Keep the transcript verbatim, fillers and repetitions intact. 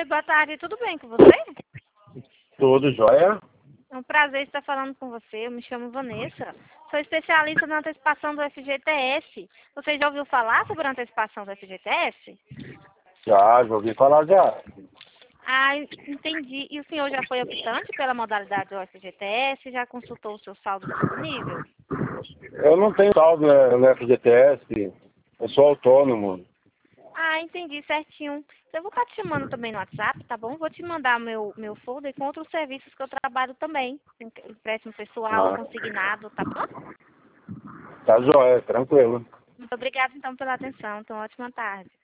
Oi, boa tarde, tudo bem com você? Tudo jóia? É um prazer estar falando com você. Eu me chamo Vanessa. Sou especialista na antecipação do F G T S. Você já ouviu falar sobre a antecipação do F G T S? Já, já ouvi falar já. Ah, entendi. E o senhor já foi optante pela modalidade do F G T S? Já consultou o seu saldo disponível? Eu não tenho saldo né, no F G T S, eu sou autônomo. Ah, entendi certinho. Eu vou estar te chamando também no WhatsApp, tá bom? Vou te mandar meu, meu folder com outros serviços que eu trabalho também. Empréstimo pessoal, Ah, consignado, tá bom? tá jóia, tranquilo. Muito obrigada, então, pela atenção. Então, ótima tarde.